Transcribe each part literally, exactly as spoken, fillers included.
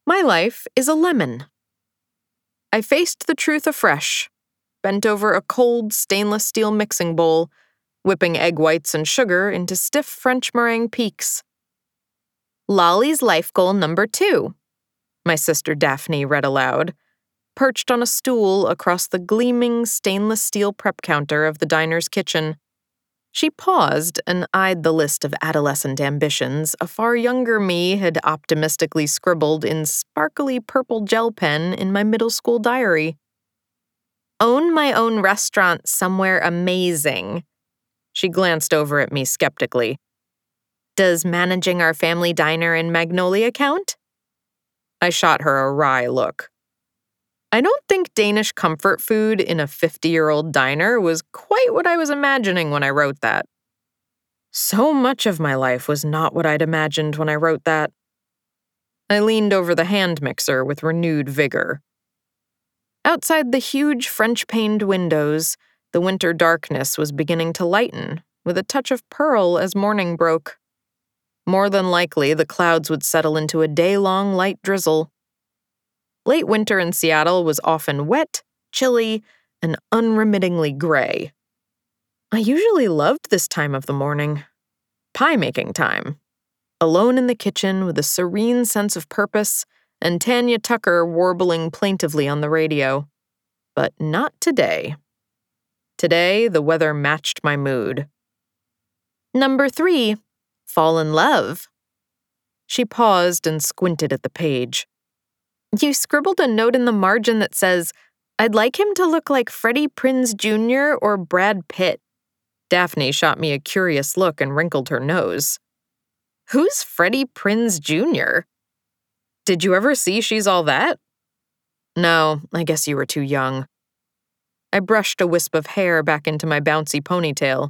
My life is a lemon. I faced the truth afresh, bent over a cold stainless steel mixing bowl, whipping egg whites and sugar into stiff French meringue peaks. Lolly's life goal number two, my sister Daphne read aloud, perched on a stool across the gleaming stainless steel prep counter of the diner's kitchen. She paused and eyed the list of adolescent ambitions a far younger me had optimistically scribbled in sparkly purple gel pen in my middle school diary. Own my own restaurant somewhere amazing. She glanced over at me skeptically. Does managing our family diner in Magnolia count? I shot her a wry look. I don't think Danish comfort food in a fifty-year-old diner was quite what I was imagining when I wrote that. So much of my life was not what I'd imagined when I wrote that. I leaned over the hand mixer with renewed vigor. Outside the huge French-paned windows, the winter darkness was beginning to lighten, with a touch of pearl as morning broke. More than likely, the clouds would settle into a day-long light drizzle. Late winter in Seattle was often wet, chilly, and unremittingly gray. I usually loved this time of the morning. Pie-making time. Alone in the kitchen with a serene sense of purpose and Tanya Tucker warbling plaintively on the radio. But not today. Today, the weather matched my mood. Number three, fall in love. She paused and squinted at the page. You scribbled a note in the margin that says, I'd like him to look like Freddie Prinze Junior or Brad Pitt. Daphne shot me a curious look and wrinkled her nose. Who's Freddie Prinze Junior? Did you ever see She's All That? No, I guess you were too young. I brushed a wisp of hair back into my bouncy ponytail.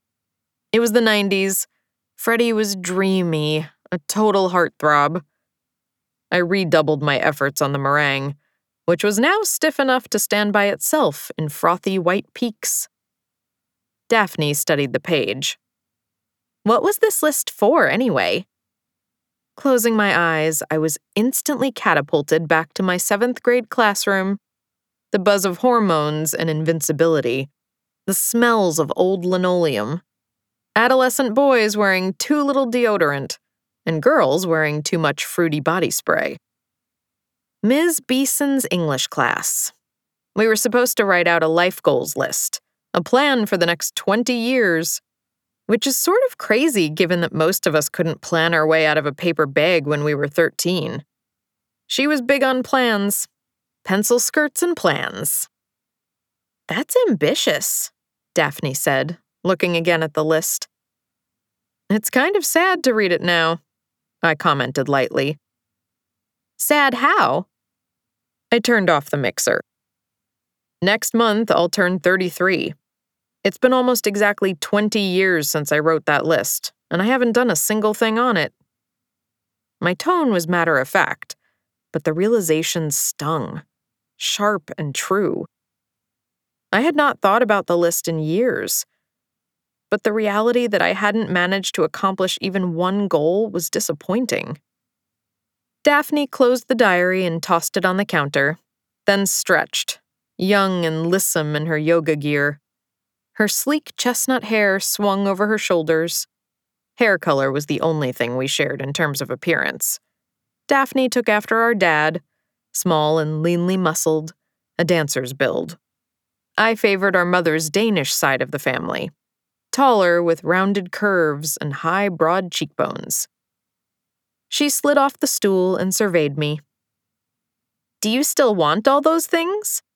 It was the nineties. Freddie was dreamy, a total heartthrob. I redoubled my efforts on the meringue, which was now stiff enough to stand by itself in frothy white peaks. Daphne studied the page. What was this list for, anyway? Closing my eyes, I was instantly catapulted back to my seventh grade classroom. The buzz of hormones and invincibility, the smells of old linoleum, adolescent boys wearing too little deodorant, and girls wearing too much fruity body spray. Miz Beeson's English class. We were supposed to write out a life goals list, a plan for the next twenty years, which is sort of crazy given that most of us couldn't plan our way out of a paper bag when we were thirteen. She was big on plans. Pencil skirts and plans. That's ambitious, Daphne said, looking again at the list. It's kind of sad to read it now, I commented lightly. Sad how? I turned off the mixer. Next month, I'll turn thirty-three. It's been almost exactly twenty years since I wrote that list, and I haven't done a single thing on it. My tone was matter-of-fact, but the realization stung, sharp and true. I had not thought about the list in years, but the reality that I hadn't managed to accomplish even one goal was disappointing. Daphne closed the diary and tossed it on the counter, then stretched, young and lissom in her yoga gear. Her sleek chestnut hair swung over her shoulders. Hair color was the only thing we shared in terms of appearance. Daphne took after our dad, small and leanly muscled, a dancer's build. I favored our mother's Danish side of the family, taller with rounded curves and high, broad cheekbones. She slid off the stool and surveyed me. Do you still want all those things?